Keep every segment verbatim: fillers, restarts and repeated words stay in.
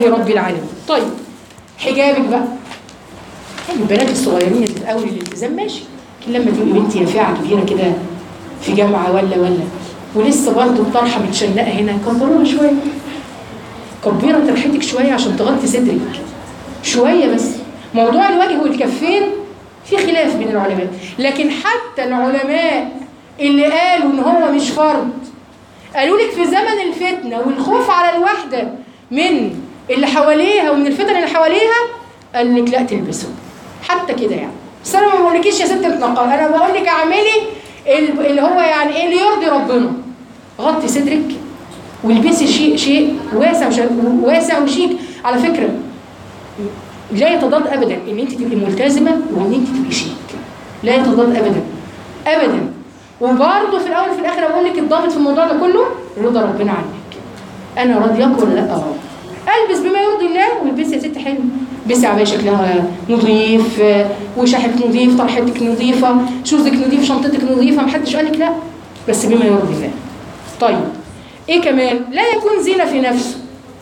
رب العالمين. طيب حجابك بقى، يعني البنات الصغيرين في الاول الالتزام ماشي، لكن لما تبقي بنتي رفيعه كبيره كده في جامعه ولا ولا ولسه برضه الطرحه متشنقه هنا، كبروها شويه، كبيره طرحتك شويه عشان تغطي صدرك شويه بس. موضوع الوجه والكفين في خلاف بين العلماء، لكن حتى العلماء اللي قالوا ان هو مش فرض قالوا لك في زمن الفتنه والخوف على الواحده من اللي حواليها ومن الفتن اللي حواليها قال لك لا تلبسه حتى كده يعني. بس انا ما بقولكيش يا ست اتنقل، انا بقول لك اعملي اللي هو يعني ايه اللي يرضي ربنا. غطي صدرك والبسي شيء شيء واسع واسع وشيك. على فكره لا يتضاد ابدا ان انت تبقي ملتزمه وان انت تبقي شيك، لا يتضاد ابدا ابدا. وبرضه في الاول وفي الاخر اقول لك الضابط في الموضوع ده كله رضا ربنا عنك. انا راضياك ولا لا؟ اه البس بما يرضي الله، والبسي يا ست حلو، البسي عبايه شكلها نظيف وشاحك نظيف، طرحتك نظيفه، شوزك نظيف، شنطتك نظيفه، محدش قال لك لا، بس بما يرضي الله. طيب ايه كمان؟ لا يكون زينه في نفسه.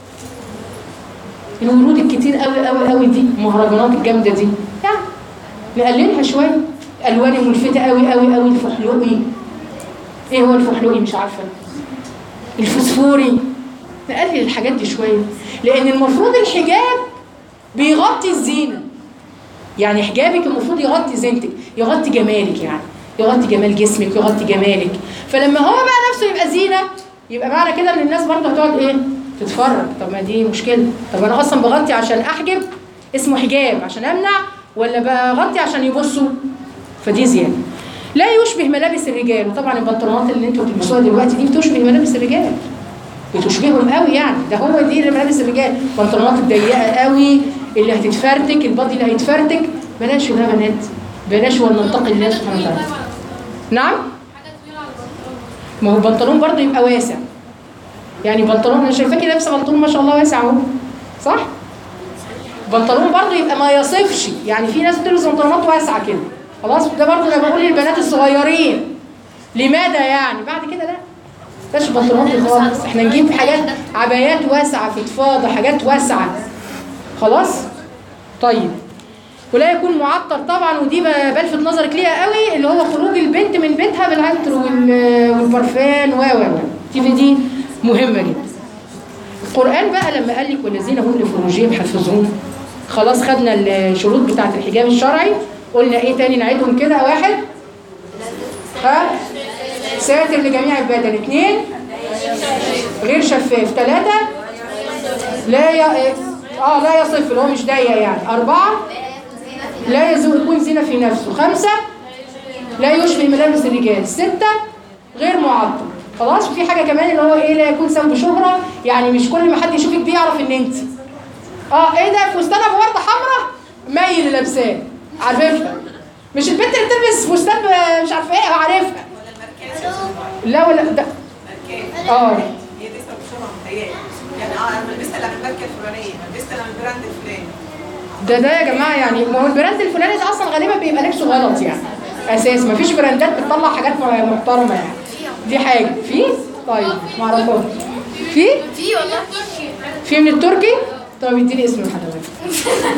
الورود الكتير قوي قوي قوي دي، المهرجانات الجامده دي يعني نقللها شويه. الوان ملفته قوي قوي قوي، الفحلوقي، ايه هو الفحلوقي مش عارفه، الفوسفوري، نقلل الحاجات دي شويه، لان المفروض الحجاب بيغطي الزينه. يعني حجابك المفروض يغطي زينتك، يغطي جمالك، يعني يغطي جمال جسمك، يغطي جمالك. فلما هو بقى نفسه يبقى زينه، يبقى معنى كده ان الناس برضه هتقعد ايه؟ تتفرج. طب ما دي مشكله. طب انا اصلا بغطي عشان احجب، اسمه حجاب عشان امنع، ولا بغطي عشان يبصوا؟ فدي زياده. لا يشبه ملابس الرجال. وطبعا البنطلونات اللي انتوا بتلبسوها دلوقتي دي بتشبه ملابس الرجال، بتشبههم قوي يعني. ده هو دي ملابس الرجال، البنطلونات الضيقه قوي اللي هتتفرتك، البادي اللي هيتفرتك. بلاش ده يا بنات، بلاش، ولا نتقي الله سبحانه وتعالى. نعم؟ ما هو البنطلون برضه يبقى واسع. يعني بنطلون، انا شايفاكي لابسه بنطلون ما شاء الله واسع اهو، صح؟ بنطلون برضه يبقى ما يصفش، يعني في ناس بتلبس بنطلونات واسعه كده، خلاص. ده برضه انا بقول للبنات الصغيرين لماذا يعني؟ بعد كده لا، مش بنطلونات خالص، احنا نجيب حاجات عبايات واسعه فضفاضه، حاجات واسعه، خلاص؟ طيب ولا يكون معطر طبعا، ودي بلفت نظرك ليها قوي، اللي هو خروج البنت من بيتها بالعطر والبرفان و و و دي مهمه جدا. القران بقى لما قال لك والذين هم لفروجهم حافظون، خلاص خدنا الشروط بتاعه الحجاب الشرعي. قلنا ايه تاني؟ نعيدهم كده. واحد، ها، ساتر لجميع البدن. اثنين، غير شفاف. ثلاثة، لا ي... اه لا يصف، اللي هو مش ضيق يعني. أربعة، لا يكون زينة في نفسه. خمسة، لا يشبه ملابس الرجال. ستة، غير معطر. خلاص. وفي حاجة كمان اللي هو ايه؟ لا يكون ثوب شهرة، يعني مش كل ما حد يشوفك بيه يعرف ان انت اه ايه ده فستانة بوردة حمراء ميل اللي لابساه، عارفها. مش البنت اللي بتلبس فستان مش عارفه ايه عارفها. لا ولا ده اه هي دي سبب شهرة متهيألي. يعني اه انا لبست اللي من الماركه الفلانيه، لبست اللي من البراند الفلاني. ده ده يا جماعه يعني، ما هو البراند الفلاني ده اصلا غالبا بيبقى لبسه غلط يعني اساس. ما فيش براندات بتطلع حاجات محترمه يعني. دي حاجه في. طيب ما اعرفهاش. في في والله في من التركي. طب اديني اسم الحلويات.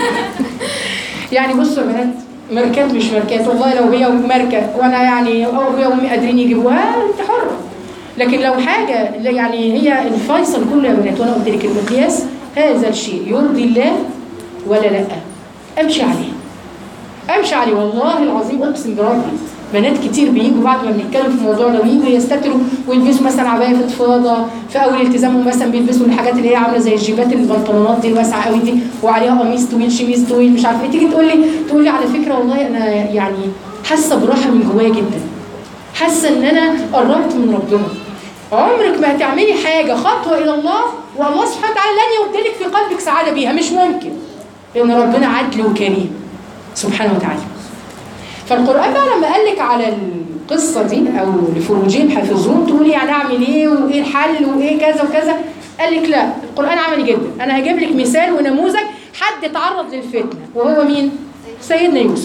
يعني بصوا يا بنات، ماركات مش ماركات، والله لو هي ماركه وانا يعني او هي وامي قادرين يجيبوها انت حره. لكن لو حاجه يعني هي الفيصل كله يا بنات، وانا قلت لك المقياس هذا الشيء يرضي الله ولا لا، امشي عليه، امشي عليه. والله العظيم اقسم بربي بنات كتير بيجوا بعد ما بنتكلم في الموضوع ده ويجوا يستتروا ويلبسوا مثلا عبايه فضفاضه. في اول التزامهم مثلا بيلبسوا الحاجات اللي هي عامله زي الجيبات، البنطلونات دي الواسعه قوي دي، وعليها قميص طويل، شميز طويل، مش عارفه ايه. تيجي تقول لي تقول لي على فكره والله انا يعني حاسه براحه من جوايا جدا، حاسه ان انا قربت من ربنا. عمرك ما هتعملي حاجه خطوه الى الله والله سبحانه وتعالى لن يبدلك في قلبك سعاده بيها، مش ممكن، لان ربنا عدل وكريم سبحانه وتعالى. فالقرآن بقى لما قال لك على القصة دي أو لفروجهم حافظون، تقولي يعني أعمل إيه وإيه الحل وإيه كذا وكذا. قال لك لا، القرآن عملي جدا. أنا هجيب لك مثال ونموذج حد تعرض للفتنة، وهو مين؟ سيدنا يوسف.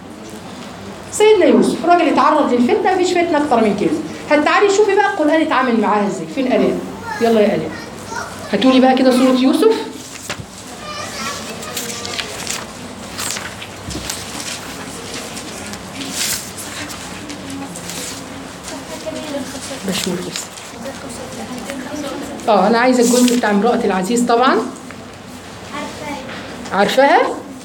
سيدنا يوسف راجل اتعرض للفتنة، مفيش فتنة أكتر من كده. هتعالي شوفي بقى القرآن اتعامل معاها إزاي. فين آلاء؟ يلا يا آلاء هاتولي بقى كده سورة يوسف. اه انا عايزه الجزء بتاع امرأة العزيز طبعا. عارفاها؟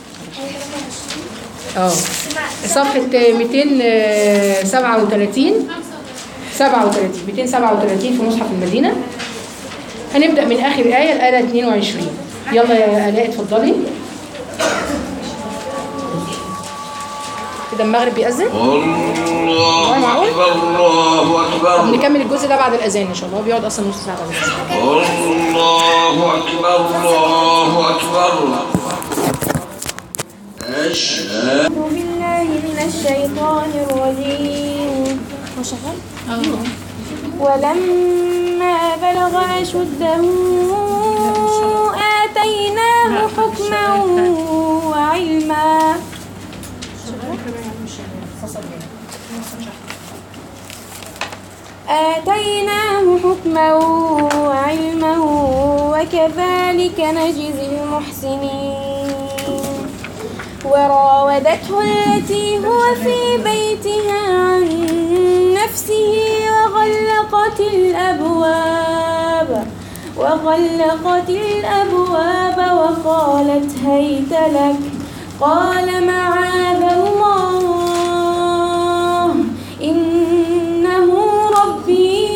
اه صفحة مئتين وسبعة وثلاثين سبعة وثلاثين مئتين وسبعة وثلاثين في مصحف المدينة. هنبدأ من آخر آية الآية اثنين وعشرين. يلا يا آلاء اتفضلي. كده المغرب بيأذن؟ الله أكبر الله أكبر. طب نكمل الجزء ده بعد الأذان إن شاء الله، هو بيقعد أصلا نص ساعة بعد الأذان. الله أكبر الله أكبر. أشهد أعوذ بالله من الشيطان الرجيم. وشغل؟ ولما بلغ أشده آتيناه حكما وعلما. آتيناه حكما وعلما وكذلك نجزي المحسنين. وراودته التي هو في بيتها عن نفسه وغلقت الأبواب وغلقت الأبواب وقالت هيت لك. قال معاذ الله إنه ربي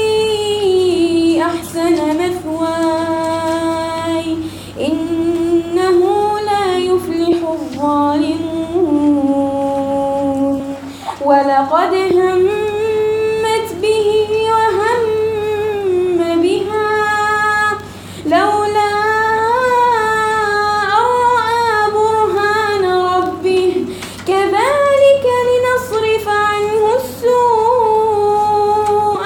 أحسن مثواي إنه لا يفلح الظالمون. ولقد همت به وهم بها لولا أن رأى برهان ربه كذلك لنصرف عنه السوء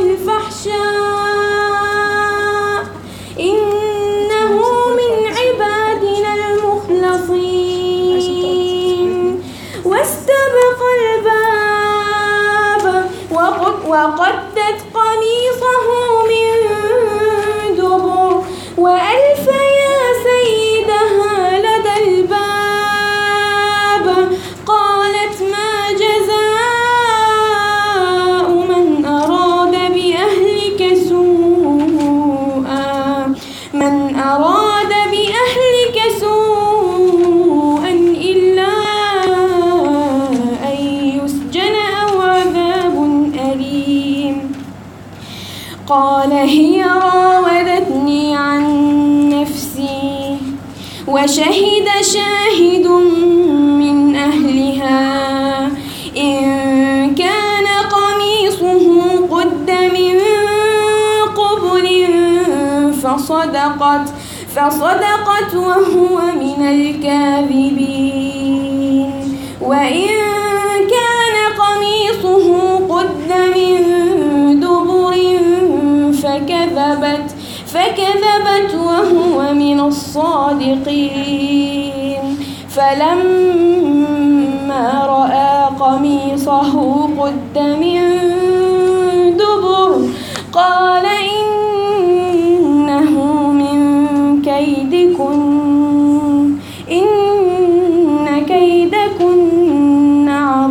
والفحشاء إنه من عبادنا المخلصين. واستبق الباب وقدت قميصه من دبر وألف يا سيدها لدى الباب. قالت ما جزاء من أراد بأهلك سوءا من أراد بأهلك سوءا إلا أن يسجن أو عذاب أليم. قال هي راودتني عن نفسي وشهد شاهد من أهلها إن كان قميصه قد من قبل فصدقت فصدقت وهو من الكاذبين. وإن كان قميصه قد من دبر فكذبت فكذبت وهو من الصادقين. فلما رأى قميصه قد من دبر قال إنه من كيدكن إن كيدكن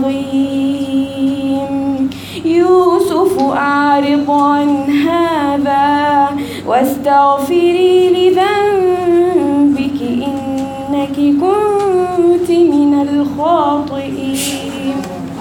عظيم. يوسف أعرض عن هذا واستغفري لذنبك إنك كنت من الخاطئين.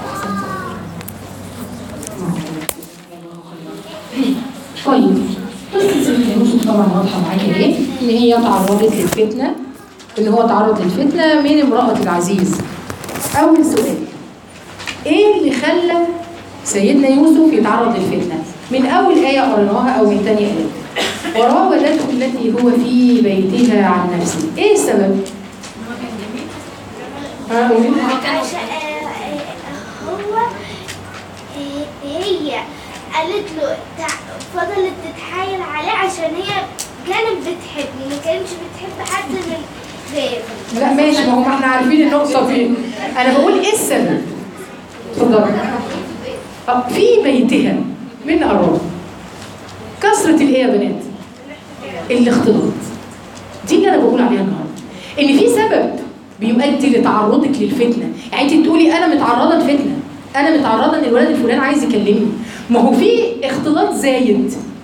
طيب قصة سيدنا يوسف طبعا واضحة معاكي ايه؟ إن هي تعرضت للفتنة، إن هو تعرض للفتنة من امرأة العزيز. أول سؤال، إيه اللي خلى سيدنا يوسف يتعرض للفتنة؟ من أول آية قريناها أو من ثاني آية. وراودته التي هو في بيتها عن نفسه، إيه السبب؟ ها قولي. عشان هو هي قالت له فضلت تتحايل عليه عشان هي كانت بتحبني، ما كانتش بتحب حد من غيره. لا ماشي، ما هو ما احنا عارفين النقطة فين. أنا بقول إيه السبب؟ اتفضلي. في بيتها من أراد كثرة الإيه يا بنات؟ الاختلاط. دي اللي أنا بقول عليها النهارده. إن في سبب بيؤدي لتعرضك للفتنة، يعني أنت تقولي أنا متعرضة لفتنة، أنا متعرضة إن الولد الفلاني عايز يكلمني، ما هو في اختلاط زايد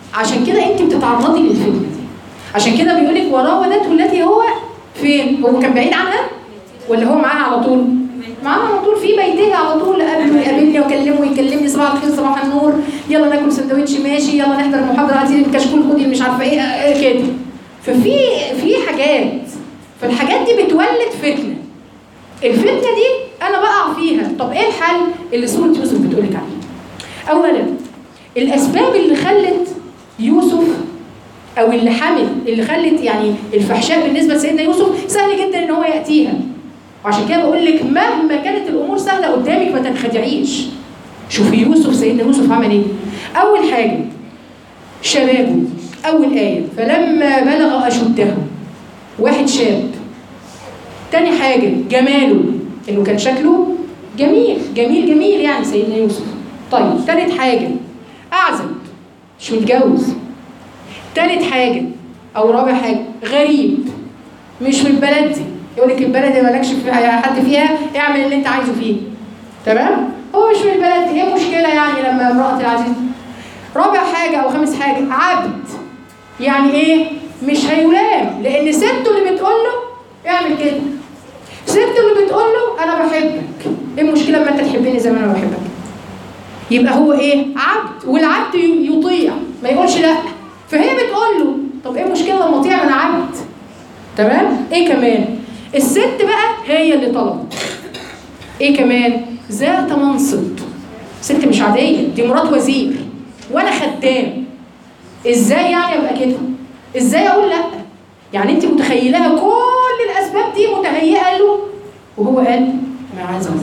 عشان كده انت بتتعرضي للفتنه دي. عشان كده بيقول لك وراودته التي هو فين؟ هو كان بعيد عنها ولا هو معاها على طول؟ معاها على طول في بيتها على طول، قابله يقابلني واكلمه ويكلمني صباح الخير صباح النور، يلا ناكل سندوتش ماشي، يلا نحضر المحاضره هاتي الكشكول خدي مش عارفه ايه كده. ففي في حاجات، فالحاجات دي بتولد فتنه. الفتنه دي انا بقع فيها. طب ايه الحل اللي سوره يوسف بتقولك عليه؟ اولا الاسباب اللي خلت يوسف او اللي حمل اللي خلت يعني الفحشاء بالنسبه لسيدنا يوسف سهل جدا ان هو ياتيها. وعشان كده بقول لك مهما كانت الامور سهله قدامك ما تنخدعيش. شوفي يوسف، سيدنا يوسف عمل ايه؟ اول حاجه شبابه، اول ايه فلما بلغ اشده، واحد شاب. تاني حاجه جماله، انه كان شكله جميل جميل جميل يعني سيدنا يوسف. طيب تالت حاجه اعزب مش متجوز. تالت حاجه او رابع حاجه غريب مش من البلد دي. يقول لك البلد اللي مالكش حد فيها اعمل اللي انت عايزه فيه. تمام؟ هو مش من البلد دي، ايه المشكله يعني لما امراه العزيز. رابع حاجه او خامس حاجه عبد، يعني ايه؟ مش هيلام، لان سته اللي بتقول له اعمل كده. سته اللي بتقول له انا بحبك، ايه المشكله لما انت تحبني زي ما انا بحبك؟ يبقى هو ايه؟ عبد، والعبد يطيع ما يقولش لا. فهي بتقول له طب ايه المشكله لما اطيع؟ انا عبد. تمام؟ ايه كمان؟ الست بقى هي اللي طلبت. ايه كمان؟ ذات منصب، ست مش عاديه، دي مرات وزير وانا خدام. ازاي يعني ابقى كده؟ ازاي اقول لا؟ يعني انت متخيلها كل الاسباب دي متهيئه له وهو قال انا عايز انصب.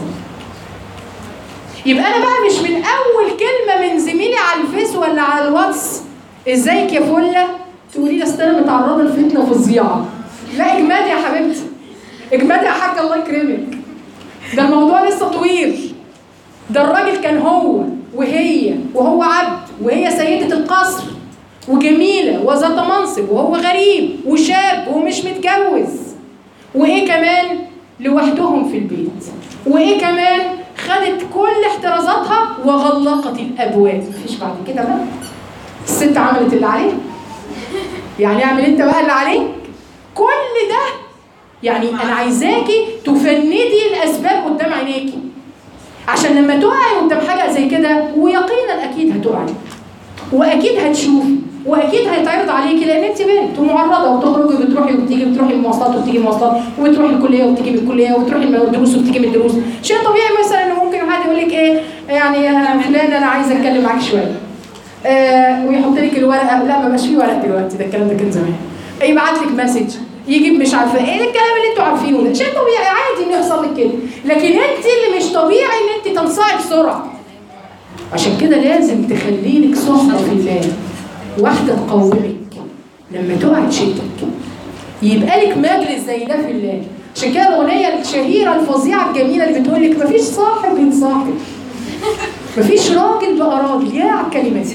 يبقى انا بقى مش من اول كلمه من زميلي على الفيس ولا على الواتس ازيك يا فله تقولي لي اصل انا متعرضه لفتنه فظيعه. لا اجمادي يا حبيبتي، اجمادي يا حاجه الله يكرمك. ده الموضوع لسه طويل. ده الراجل كان هو وهي وهو عبد وهي سيده القصر وجميله وذات منصب وهو غريب وشاب ومش متجوز. وايه كمان؟ لوحدهم في البيت. وايه كمان؟ خدت كل احترازاتها وغلقت الابواب. مفيش بعد كده بقى. الست عملت اللي عليها. يعني اعمل انت بقى اللي عليك. كل ده يعني انا عايزاكي تفندي الاسباب قدام عينيكي، عشان لما تقعي قدام حاجه زي كده ويقينا اكيد هتقعي واكيد هتشوفي واكيد هيتعرض عليكي، لان انت بنت ومعرضه وبتخرجي بتروحي وبتيجي، بتروحي المواصلات وبتيجي المواصلات، وبتروحي الكليه وبتيجي من الكليه، وبتروحي الدروس وبتيجي من الدروس. شيء طبيعي مثلا انه ممكن حد يقول لك ايه يعني يا فلان انا عايزه اتكلم معاك شويه. آه ويحط لك الورقه، لا ما بقاش فيه ورق دلوقتي، ده الكلام ده كان زمان. يبعت لك مسج، يجيب مش عارفه ايه الكلام اللي انتوا عارفينه ده. شيء طبيعي عادي انه يحصل لك كده، لكن انت اللي مش طبيعي ان انت تنصاعي بسرعه. عشان كده لازم تخلي لك صحبه في الله، واحده تقومك لما تقع تشدك، يبقى لك مجلس زي ده في الله. عشان كده الاغنيه الشهيره الفظيعه الجميله اللي بتقول لك مفيش صاحب ينصاحب، مفيش راجل بقى راجل. يا على الكلمات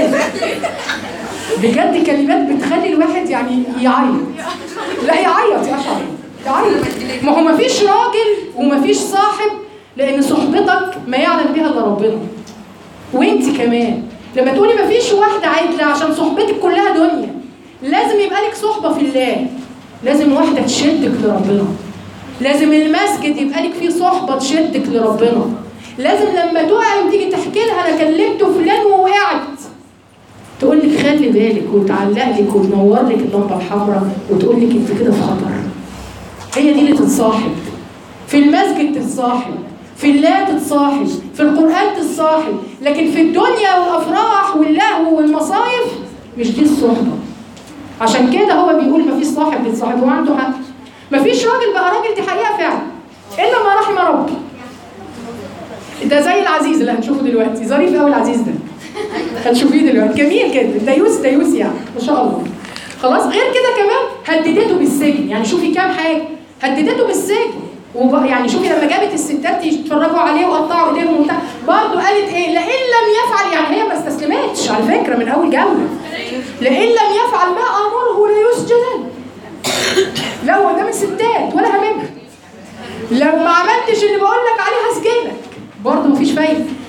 بجد، كلمات بتخلي الواحد يعني يعيط. لا يعيط يا شعبي يعيط. ما هو مفيش راجل ومفيش صاحب، لان صحبتك ما يعلم بها الا ربنا. وانت كمان لما تقولي مفيش واحده عادله عشان صحبتك كلها دنيا، لازم يبقى لك صحبه في الله، لازم واحده تشدك لربنا، لازم المسجد يبقى لك فيه صحبه تشدك لربنا، لازم لما تقعي وتيجي تحكي لها انا كلمت فلان ووقعت تقول لك خلي بالك وتعلق لك وتنور لك اللمبه الحمراء وتقول لك انت كده في خطر. هي دي اللي تتصاحب. في المسجد تتصاحب، في الله تتصاحب، في القرآن تتصاحب، لكن في الدنيا والافراح واللهو والمصايف مش دي الصحبه. عشان كده هو بيقول مفيش صاحب بيتصاحب، وعنده حق. مفيش راجل بقى راجل، دي حقيقه فعلا، الا ما رحم ربي. ده زي العزيز اللي هنشوفه دلوقتي، ظريف قوي العزيز ده. هتشوفيه دلوقتي جميل كده، ديوس ديوس يعني ما شاء الله. خلاص غير كده كمان هددته بالسجن، يعني شوفي كام حاجه هددته بالسجن. ويعني شوفي لما جابت الستات يتفرجوا عليه وقطعوا ايديهم وبتاع، برضه قالت ايه؟ لئن لم يفعل، يعني هي ما استسلمتش على فكره من اول جوله. لئن لم يفعل ما امره ليسجنن. لا هو قدام الستات ولا هممها. لو ما عملتش اللي بقول لك عليه هسجنك، برضه مفيش فايده.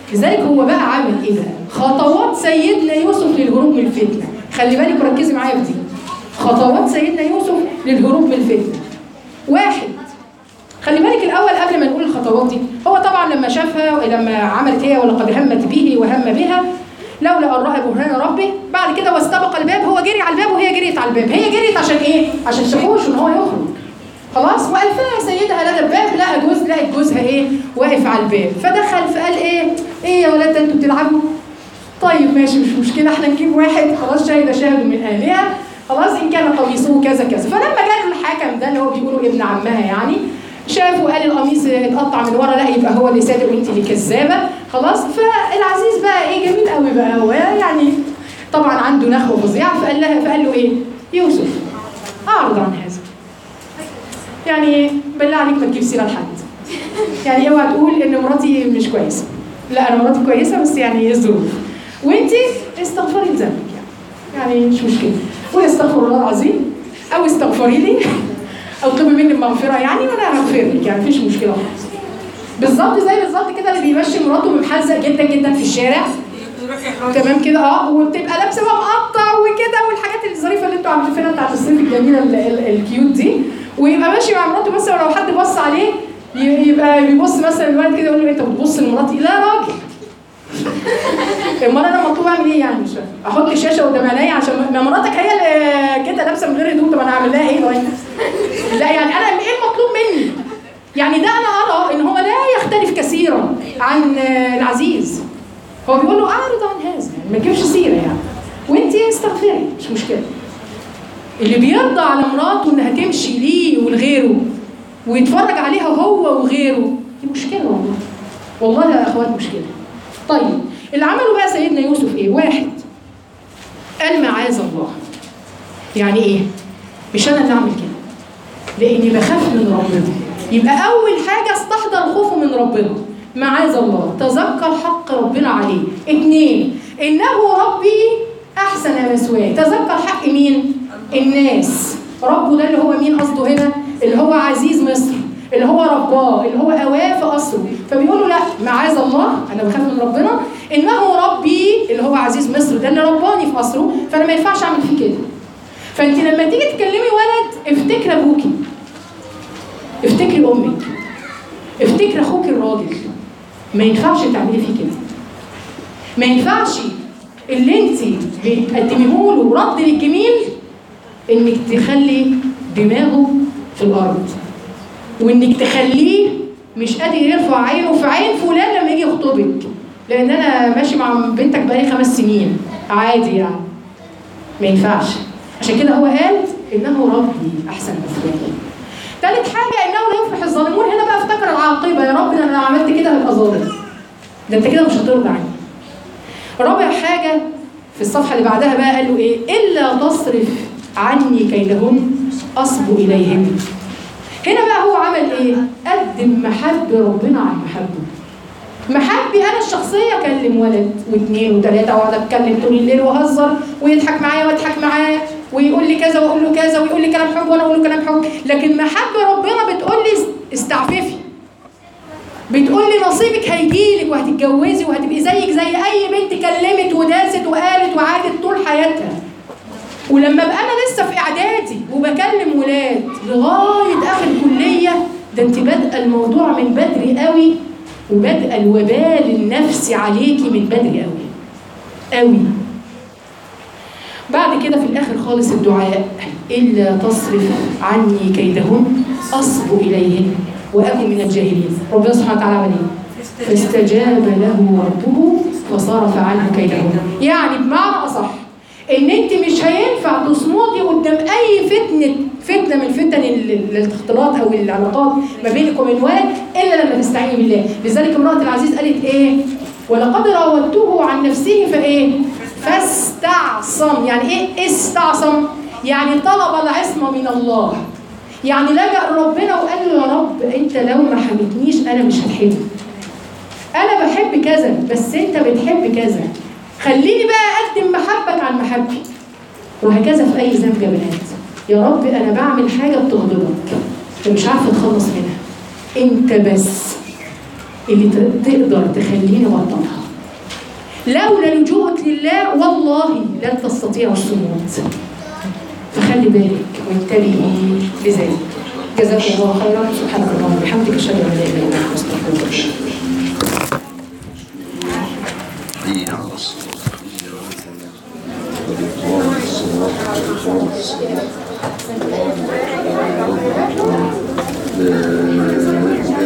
لذلك هو بقى عامل ايه بقى؟ خطوات سيدنا يوسف للهروب من الفتنه. خلي بالك وركزي معايا في دي. خطوات سيدنا يوسف للهروب من الفتنه. واحد، خلي بالك الاول قبل ما نقول الخطوات دي، هو طبعا لما شافها لما عملت هي ولقد همت به وهم بها لولا ان راى برهان ربه، بعد كده واستبق الباب، هو جري على الباب وهي جريت على الباب. هي جريت عشان ايه؟ عشان شافوش ان هو يخرج. خلاص؟ والفها سيدها لدى الباب، لقى جوز لقت جوزها ايه؟ واقف على الباب، فدخل فقال ايه؟ ايه يا ولاد انتوا بتلعبوا؟ طيب ماشي مش مشكله، احنا نجيب واحد خلاص شاهد شاهد من اهلها، خلاص ان كان قميصه كذا كذا. فلما جاء الحاكم ده اللي هو بيقولوا ابن عمها يعني، شاف وقال القميص اتقطع من ورا، لا يبقى هو اللي صادق وانت اللي كذابه، خلاص. فالعزيز بقى ايه جميل قوي بقى، هو يعني طبعا عنده نخوه فظيعه، فقال لها فقال له ايه؟ يوسف اعرض عن هذا. يعني بالله عليك ما تجيب سيره لحد. يعني اوعى تقول ان مراتي مش كويسه. لا انا مراتي كويسه بس يعني الظروف. وانت استغفري لذنبك يعني. يعني مش مشكله. قولي استغفر الله العظيم او استغفري لي او اطلبي مني المغفره يعني وانا هغفر لك، يعني مفيش مشكله خالص. بالظبط زي بالظبط كده اللي بيمشي مراته متحزق جدا جدا في الشارع. تمام كده اه، وبتبقى لابسه بقى مقطع وكده والحاجات الظريفه اللي انتوا عاملينها بتاعت الصيف الجميله الكيوت دي، ويبقى ماشي مع مراته مثلا ولو حد بص عليه يبقى بيبص مثلا الولد كده يقول له انت بتبص لمراتي؟ لا راجل. امال انا مطلوب اعمل ايه يعني؟ مش فاهم. احط الشاشه قدام عينيا عشان ما مراتك هي اللي كده لابسه من غير هدوم، طب انا هعمل لها ايه طيب؟ لا يعني انا ايه المطلوب مني؟ يعني ده انا ارى ان هو لا يختلف كثيرا عن العزيز. هو بيقول له اعرض عن هذا، يعني ما تجيبش سيره يعني. وانت استغفري مش مشكله. اللي بيرضى على مراته انها تمشي ليه ولغيره ويتفرج عليها هو وغيره دي مشكله والله. والله يا اخوات مشكله. طيب اللي عمله بقى سيدنا يوسف ايه؟ واحد قال معاذ الله. يعني ايه؟ مش انا اللي اعمل كده، لاني بخاف من ربنا. يبقى اول حاجه استحضر خوفه من ربنا، معاذ الله، تذكر حق ربنا عليه. اثنين، انه ربي احسن مثواي، تذكر حق مين؟ الناس. ربه ده اللي هو مين قصده هنا؟ اللي هو عزيز مصر، اللي هو رباه، اللي هو اواه في قصره. فبيقولوا لا معاذ الله انا بخاف من ربنا، انه ربي اللي هو عزيز مصر ده اللي رباني في قصره، فانا ما ينفعش اعمل فيه كده. فانت لما تيجي تكلمي ولد افتكري ابوكي، افتكري امك، افتكري اخوك الراجل. ما ينفعش تعملي فيه كده. ما ينفعش اللي انت بتقدميه له رد للجميل انك تخلي دماغه في الارض، وانك تخليه مش قادر يرفع عينه في عين فلان لما يجي يخطبك، لان انا ماشي مع بنتك بقالي خمس سنين عادي يعني. ما ينفعش. عشان كده هو قال انه ربي احسن مثواي. ثالث حاجه انه لا يفلح الظالمون. هنا بقى افتكر العاقبه، يا رب انا لو عملت كده هبقى ظالم، ده انت كده مش هترضى عني. رابع حاجه في الصفحه اللي بعدها بقى قال له ايه؟ الا تصرف عني كيدهن اصب اليهن. هنا بقى هو عمل ايه؟ قدم محب ربنا عن محبه. محبي انا الشخصيه اكلم ولد واثنين وثلاثه واقعد اتكلم طول الليل واهزر ويضحك معايا واضحك معاه ويقول لي كذا واقول له كذا ويقول لي كلام حب وانا اقول له كلام حب. لكن محب ربنا بتقول لي استعففي، بتقول لي نصيبك هيجيلك وهتتجوزي وهتبقي زيك زي اي بنت كلمت وداست وقالت وعادت طول حياتها. ولما ابقى انا لسه في اعدادي وبكلم ولاد لغايه اخر كليه، ده انت بادئه الموضوع من بدري قوي، وبدأ الوبال النفسي عليكي من بدري قوي قوي. بعد كده في الاخر خالص الدعاء الا تصرف عني كيدهن اصب اليهن واكن من الجاهلين. ربنا سبحانه وتعالى عمل ايه؟ فاستجاب له ربه فصرف عنه كيدهن. يعني بمعنى اصح ان انت مش هينفع تصمدي قدام اي فتنه فتنه من فتن الاختلاط او العلاقات ما بينك وبين ولد الا لما تستعيني بالله. لذلك امراه العزيز قالت ايه؟ ولقد راودته عن نفسه فايه؟ فاستعصم. يعني ايه استعصم؟ يعني طلب العصمه من الله، يعني لجأ ربنا وقال له يا رب انت لو ما حميتنيش انا مش هتحبك، انا بحب كذا بس انت بتحب كذا، خليني بقى اقدم محبك عن محبي. وهكذا في اي ذنب يا بنات، يا رب انا بعمل حاجه بتغضبك ومش عارفه اتخلص منها، انت بس اللي تقدر تخليني ابطلها. لولا لجوءك لله والله لن تستطيع الصمود. فخلي بالك وانتبهي لذلك. جزاك الله خيرا. سبحانك اللهم وبحمدك اشهد ان لا اله الا انت استغفرك. لا